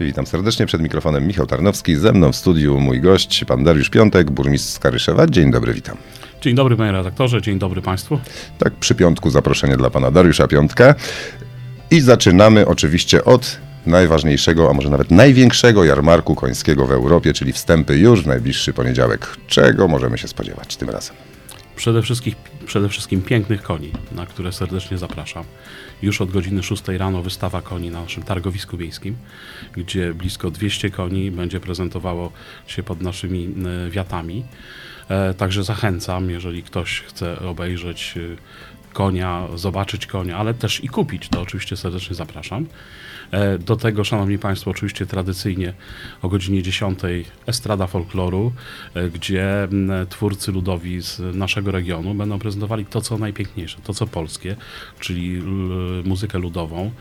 Witam serdecznie, przed mikrofonem Michał Tarnowski, ze mną w studiu mój gość, pan Dariusz Piątek, burmistrz Skaryszewa. Dzień dobry, witam. Dzień dobry, panie redaktorze, dzień dobry państwu. Tak, przy piątku zaproszenie dla pana Dariusza Piątka. I zaczynamy oczywiście od najważniejszego, a może nawet największego jarmarku końskiego w Europie, czyli wstępy już w najbliższy poniedziałek. Czego możemy się spodziewać tym razem? Przede wszystkim pięknych koni, na które serdecznie zapraszam. Już od godziny 6 rano wystawa koni na naszym targowisku wiejskim, gdzie blisko 200 koni będzie prezentowało się pod naszymi wiatami. Także zachęcam, jeżeli ktoś chce obejrzeć konia, zobaczyć konia, ale też i kupić, to oczywiście serdecznie zapraszam. Do tego, szanowni państwo, oczywiście tradycyjnie o godzinie 10 estrada folkloru, gdzie twórcy ludowi z naszego regionu będą prezentowali to, co najpiękniejsze, to, co polskie, czyli muzykę ludową.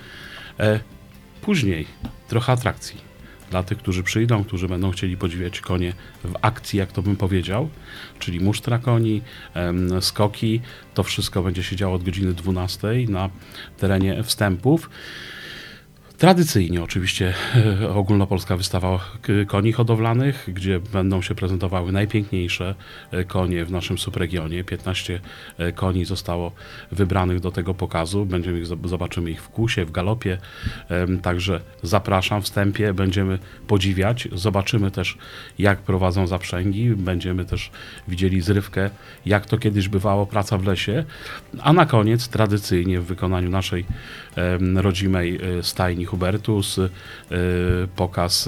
Później trochę atrakcji dla tych, którzy przyjdą, którzy będą chcieli podziwiać konie w akcji, jak to bym powiedział, czyli musztra koni, skoki. To wszystko będzie się działo od godziny 12 na terenie wstępów. Tradycyjnie oczywiście ogólnopolska wystawa koni hodowlanych, gdzie będą się prezentowały najpiękniejsze konie w naszym subregionie. 15 koni zostało wybranych do tego pokazu. Zobaczymy ich w kłusie, w galopie. Także zapraszam. W wstępie będziemy podziwiać. Zobaczymy też, jak prowadzą zaprzęgi. Będziemy też widzieli zrywkę, jak to kiedyś bywało, praca w lesie. A na koniec tradycyjnie w wykonaniu naszej rodzimej stajni Hubertus, pokaz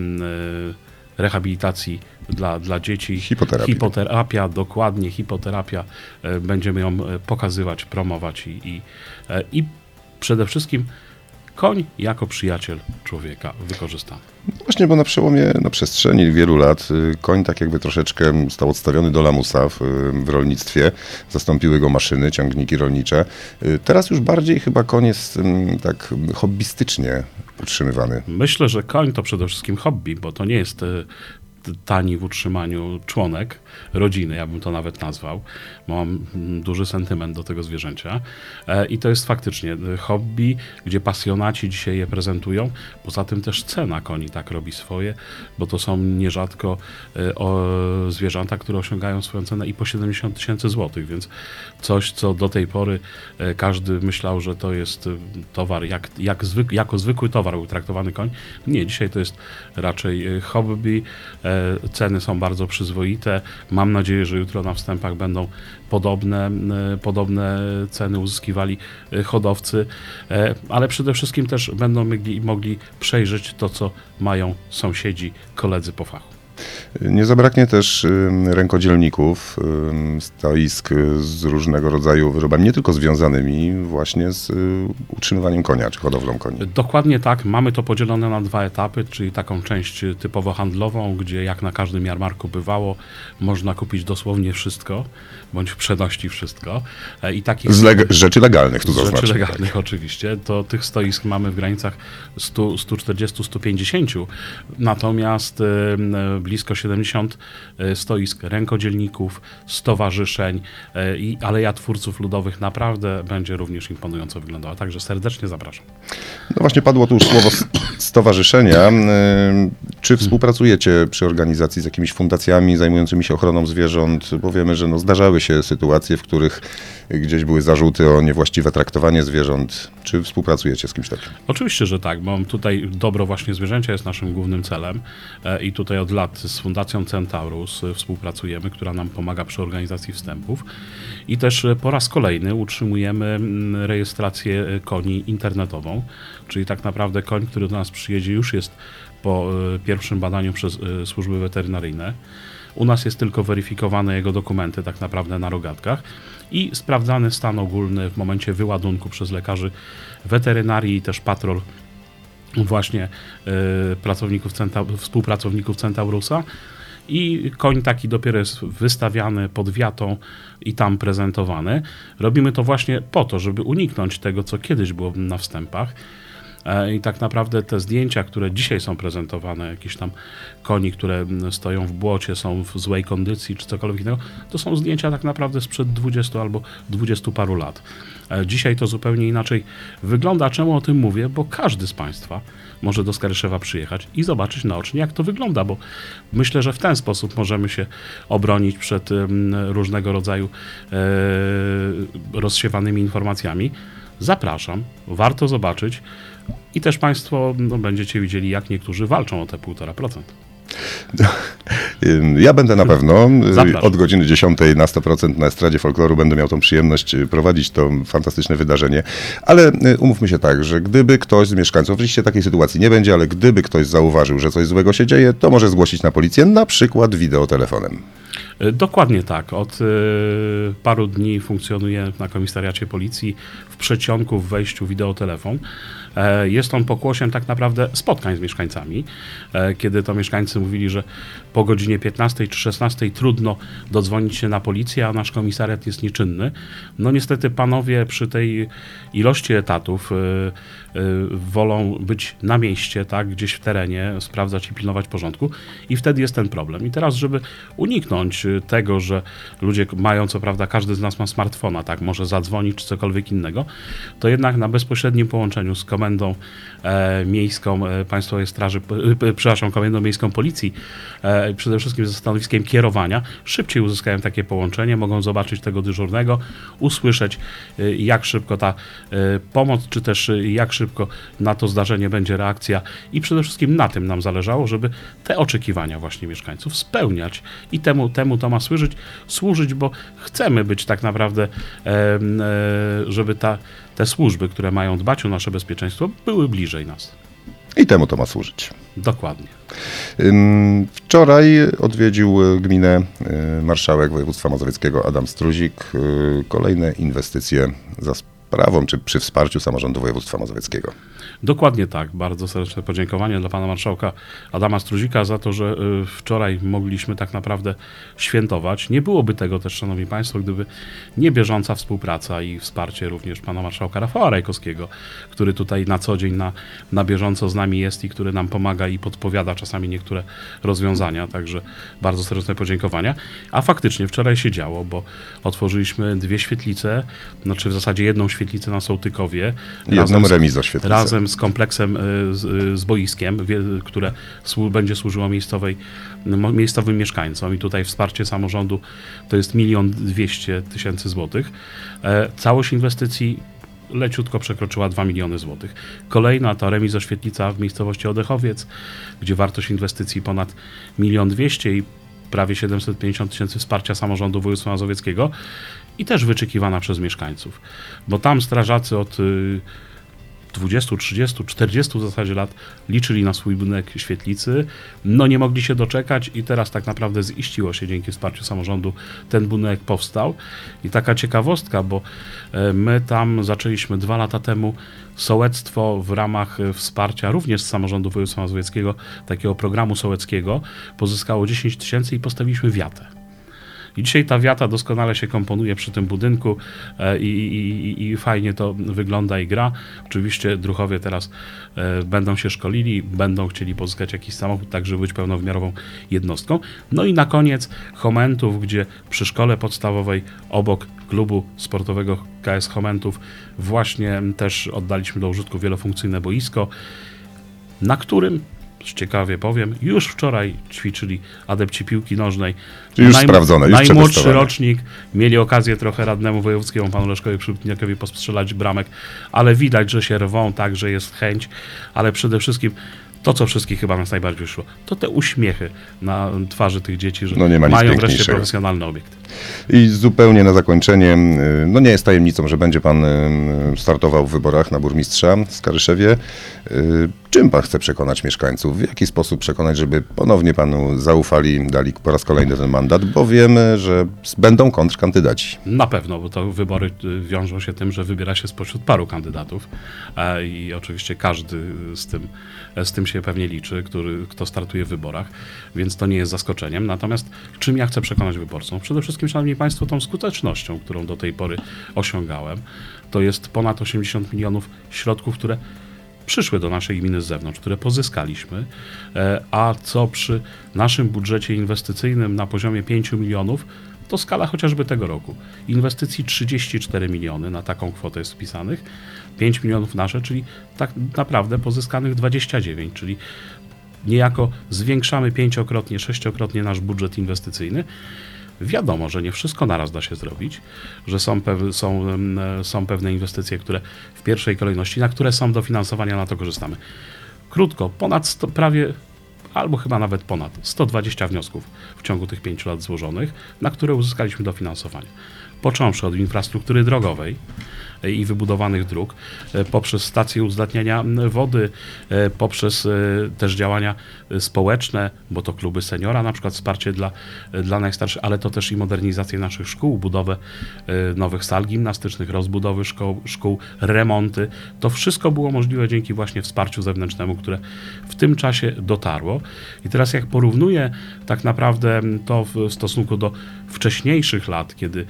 rehabilitacji dla dzieci. Hipoterapia, dokładnie, hipoterapia. Będziemy ją pokazywać, promować i przede wszystkim koń jako przyjaciel człowieka wykorzystany. Właśnie, bo na przestrzeni wielu lat koń tak jakby troszeczkę stał odstawiony do lamusa w rolnictwie. Zastąpiły go maszyny, ciągniki rolnicze. Teraz już bardziej chyba koń jest tak hobbystycznie utrzymywany. Myślę, że koń to przede wszystkim hobby, bo to nie jest tani w utrzymaniu członek rodziny, ja bym to nawet nazwał. Mam duży sentyment do tego zwierzęcia i to jest faktycznie hobby, gdzie pasjonaci dzisiaj je prezentują. Poza tym też cena koni tak robi swoje, bo to są nierzadko zwierzęta, które osiągają swoją cenę i po 70 000 złotych, więc coś, co do tej pory każdy myślał, że to jest towar, jako zwykły towar był traktowany koń. Nie, dzisiaj to jest raczej hobby. Ceny są bardzo przyzwoite. Mam nadzieję, że jutro na wstępach będą podobne ceny uzyskiwali hodowcy, ale przede wszystkim też będą mogli przejrzeć to, co mają sąsiedzi, koledzy po fachu. Nie zabraknie też rękodzielników, stoisk z różnego rodzaju wyrobami, nie tylko związanymi właśnie z utrzymywaniem konia, czy hodowlą koni. Dokładnie tak. Mamy to podzielone na 2 etapy, czyli taką część typowo handlową, gdzie jak na każdym jarmarku bywało, można kupić dosłownie wszystko, bądź w przenośni wszystko. I takich rzeczy legalnych, tu zaznaczę. Rzeczy legalnych oczywiście. To tych stoisk mamy w granicach 100, 140, 150. Natomiast blisko 70 stoisk rękodzielników, stowarzyszeń i Aleja Twórców Ludowych naprawdę będzie również imponująco wyglądała. Także serdecznie zapraszam. No właśnie padło tu już słowo stowarzyszenia. Czy współpracujecie przy organizacji z jakimiś fundacjami zajmującymi się ochroną zwierząt? Bo wiemy, że zdarzały się sytuacje, w których gdzieś były zarzuty o niewłaściwe traktowanie zwierząt. Czy współpracujecie z kimś takim? Oczywiście, że tak, bo tutaj dobro właśnie zwierzęcia jest naszym głównym celem i tutaj od lat z Fundacją Centaurus współpracujemy, która nam pomaga przy organizacji wstępów i też po raz kolejny utrzymujemy rejestrację koni internetową, czyli tak naprawdę koń, który do nas przyjedzie, już jest po pierwszym badaniu przez służby weterynaryjne. U nas jest tylko weryfikowane jego dokumenty tak naprawdę na rogatkach i sprawdzany stan ogólny w momencie wyładunku przez lekarzy weterynarii i też patrol właśnie współpracowników Centaurusa. I koń taki dopiero jest wystawiany pod wiatą i tam prezentowany. Robimy to właśnie po to, żeby uniknąć tego, co kiedyś było na wstępach, I tak naprawdę te zdjęcia, które dzisiaj są prezentowane, jakieś tam koni, które stoją w błocie, są w złej kondycji czy cokolwiek innego, to są zdjęcia tak naprawdę sprzed 20 albo 20 paru lat. Dzisiaj to zupełnie inaczej wygląda. Czemu o tym mówię? Bo każdy z Państwa może do Skaryszewa przyjechać i zobaczyć naocznie, jak to wygląda, bo myślę, że w ten sposób możemy się obronić przed różnego rodzaju rozsiewanymi informacjami. Zapraszam, warto zobaczyć i też Państwo będziecie widzieli, jak niektórzy walczą o te 1,5%. Ja będę na pewno Zapraszam. od godziny 10 na 100% na Estradzie Folkloru. Będę miał tą przyjemność prowadzić to fantastyczne wydarzenie. Ale umówmy się tak, że gdyby ktoś z mieszkańców, oczywiście takiej sytuacji nie będzie, ale gdyby ktoś zauważył, że coś złego się dzieje, to może zgłosić na policję, na przykład wideotelefonem. Dokładnie tak. Od paru dni funkcjonuje na komisariacie policji w przedsionku w wejściu wideotelefon. Jest on pokłosiem tak naprawdę spotkań z mieszkańcami, kiedy to mieszkańcy mówili, że po godzinie 15 czy 16 trudno dodzwonić się na policję, a nasz komisariat jest nieczynny. No niestety panowie przy tej ilości etatów wolą być na mieście, tak, gdzieś w terenie, sprawdzać i pilnować porządku i wtedy jest ten problem. I teraz, żeby uniknąć tego, że ludzie mają, co prawda każdy z nas ma smartfona, tak, może zadzwonić czy cokolwiek innego, to jednak na bezpośrednim połączeniu z komendą miejską Państwowej Straży, komendą miejską Policji, przede wszystkim ze stanowiskiem kierowania, szybciej uzyskają takie połączenie, mogą zobaczyć tego dyżurnego, usłyszeć jak szybko ta pomoc, czy też jak szybko na to zdarzenie będzie reakcja i przede wszystkim na tym nam zależało, żeby te oczekiwania właśnie mieszkańców spełniać i temu to ma służyć, bo chcemy być tak naprawdę, żeby te służby, które mają dbać o nasze bezpieczeństwo, były bliżej nas. I temu to ma służyć. Dokładnie. Wczoraj odwiedził gminę marszałek województwa mazowieckiego Adam Struzik. Kolejne inwestycje za sprawą, czy przy wsparciu samorządu województwa mazowieckiego. Dokładnie tak. Bardzo serdeczne podziękowanie dla pana marszałka Adama Struzika za to, że wczoraj mogliśmy tak naprawdę świętować. Nie byłoby tego też, szanowni państwo, gdyby nie bieżąca współpraca i wsparcie również pana marszałka Rafała Rajkowskiego, który tutaj na co dzień na bieżąco z nami jest i który nam pomaga i podpowiada czasami niektóre rozwiązania. Także bardzo serdeczne podziękowania. A faktycznie wczoraj się działo, bo otworzyliśmy 2 świetlice, znaczy w zasadzie jedną świetlicę na Sołtykowie. Jedną remizoświetlicę. Razem z kompleksem, z boiskiem, które będzie służyło miejscowym mieszkańcom i tutaj wsparcie samorządu to jest 1 200 000 złotych. Całość inwestycji leciutko przekroczyła 2 miliony złotych. Kolejna to remizoświetlica w miejscowości Odechowiec, gdzie wartość inwestycji ponad 1 200 000 i prawie 750 000 wsparcia samorządu województwa mazowieckiego i też wyczekiwana przez mieszkańców, bo tam strażacy od 20, 30, 40 w zasadzie lat liczyli na swój budynek świetlicy, no nie mogli się doczekać i teraz tak naprawdę ziściło się dzięki wsparciu samorządu, ten budynek powstał. I taka ciekawostka, bo my tam zaczęliśmy 2 lata temu sołectwo w ramach wsparcia również z samorządu województwa mazowieckiego, takiego programu sołeckiego, pozyskało 10 000 i postawiliśmy wiatę. I dzisiaj ta wiata doskonale się komponuje przy tym budynku i fajnie to wygląda i gra. Oczywiście druhowie teraz będą się szkolili, będą chcieli pozyskać jakiś samochód, tak żeby być pełnowymiarową jednostką. No i na koniec Chomentów, gdzie przy szkole podstawowej obok klubu sportowego KS Chomentów właśnie też oddaliśmy do użytku wielofunkcyjne boisko, na którym, ciekawie powiem, już wczoraj ćwiczyli adepci piłki nożnej. Już sprawdzone, już najmłodszy przetestowane. rocznik. Mieli okazję trochę radnemu wojewódzkiemu, panu Leszkowi Przybytniakowi, postrzelać bramek, ale widać, że się rwą, tak, że jest chęć, ale przede wszystkim to, co wszystkich chyba nas najbardziej szło, to te uśmiechy na twarzy tych dzieci, że nie ma nic mają wreszcie piękniejszego. profesjonalny obiekt. I zupełnie na zakończenie, no nie jest tajemnicą, że będzie pan startował w wyborach na burmistrza w Skaryszewie. Czym pan chce przekonać mieszkańców? W jaki sposób przekonać, żeby ponownie panu zaufali, dali po raz kolejny ten mandat? Bo wiemy, że będą kontrkandydaci. Na pewno, bo to wybory wiążą się tym, że wybiera się spośród paru kandydatów i oczywiście każdy z tym się pewnie liczy, kto startuje w wyborach, więc to nie jest zaskoczeniem. Natomiast czym ja chcę przekonać wyborców? Przede wszystkim, szanowni państwo, tą skutecznością, którą do tej pory osiągałem. To jest ponad 80 milionów środków, które przyszły do naszej gminy z zewnątrz, które pozyskaliśmy, a co przy naszym budżecie inwestycyjnym na poziomie 5 milionów, to skala chociażby tego roku. Inwestycji 34 miliony na taką kwotę jest wpisanych, 5 milionów nasze, czyli tak naprawdę pozyskanych 29, czyli niejako zwiększamy 5-krotnie, 6-krotnie nasz budżet inwestycyjny. Wiadomo, że nie wszystko naraz da się zrobić, że są pewne inwestycje, które w pierwszej kolejności, na które są dofinansowania, na to korzystamy. Krótko, prawie albo chyba nawet ponad 120 wniosków w ciągu tych 5 lat złożonych, na które uzyskaliśmy dofinansowanie. Począwszy od infrastruktury drogowej i wybudowanych dróg, poprzez stacje uzdatniania wody, poprzez też działania społeczne, bo to kluby seniora, na przykład wsparcie dla najstarszych, ale to też i modernizację naszych szkół, budowę nowych sal gimnastycznych, rozbudowy szkół, remonty. To wszystko było możliwe dzięki właśnie wsparciu zewnętrznemu, które w tym czasie dotarło. I teraz jak porównuję tak naprawdę to w stosunku do wcześniejszych lat, kiedy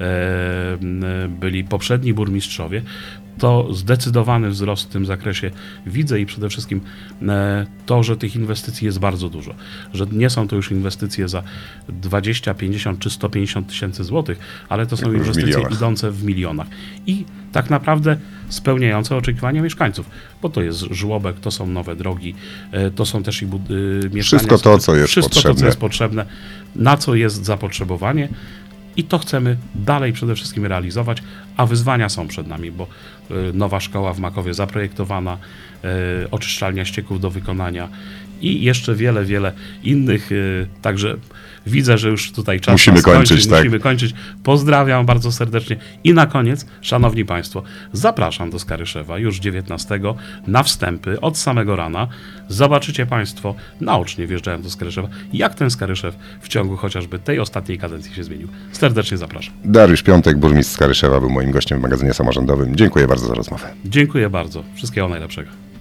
byli poprzedni burmistrzowie, to zdecydowany wzrost w tym zakresie widzę i przede wszystkim to, że tych inwestycji jest bardzo dużo. Że nie są to już inwestycje za 20, 50 czy 150 tysięcy złotych, ale to są inwestycje idące w milionach. I tak naprawdę spełniające oczekiwania mieszkańców, bo to jest żłobek, to są nowe drogi, to są też i mieszkania. Wszystko to, co jest wszystko potrzebne. To, co jest potrzebne, na co jest zapotrzebowanie. I to chcemy dalej przede wszystkim realizować, a wyzwania są przed nami, bo nowa szkoła w Makowie zaprojektowana, oczyszczalnia ścieków do wykonania i jeszcze wiele, wiele innych. Także widzę, że już tutaj czas musimy kończyć. Musimy kończyć. Pozdrawiam bardzo serdecznie. I na koniec, szanowni państwo, zapraszam do Skaryszewa już 19 na wstępy od samego rana. Zobaczycie państwo naocznie, wjeżdżając do Skaryszewa, jak ten Skaryszew w ciągu chociażby tej ostatniej kadencji się zmienił. Serdecznie zapraszam. Dariusz Piątek, burmistrz Skaryszewa, był moim gościem w magazynie samorządowym. Dziękuję bardzo za rozmowę. Dziękuję bardzo. Wszystkiego najlepszego.